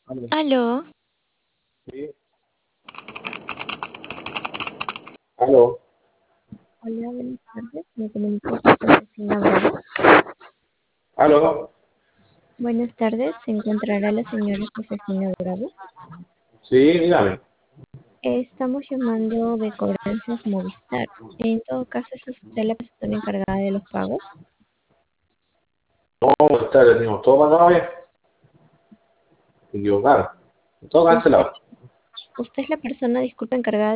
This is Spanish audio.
Aló. Aló, Sí. Aló. hola, buenas tardes. Me comunico con Josefina Bravo. Aló. Buenas tardes, se encontrará la señora Josefina Bravo. Sí, dígame. Estamos llamando de Cobranzas Movistar. En todo caso, ¿es usted la persona encargada de los pagos? No, buenas tardes, tenemos todo mandado bien. Equivocado. Todo ¿Usted, cancelado. usted es la persona, disculpe, encargada